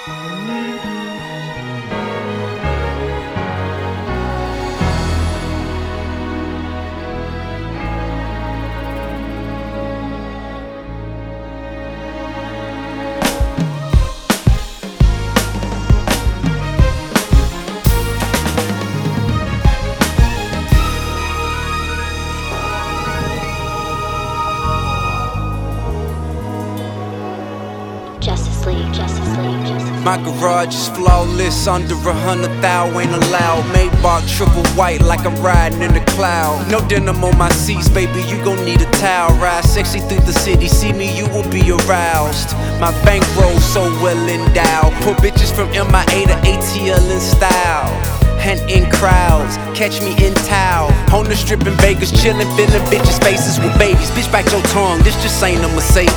Justice League, Justice League, Justice League. My garage is flawless, under 100,000 ain't allowed. Maybach triple white like I'm riding in the cloud. No denim on my seats, baby, you gon' need a towel. Ride sexy through the city, see me, you will be aroused. My bankroll so well endowed. Pull bitches from MIA to ATL in style. And in crowds, catch me in towel. On the strip in Vegas, chillin', fillin' bitches' faces with babies. Bitch, bite your tongue, this just ain't a Mercedes.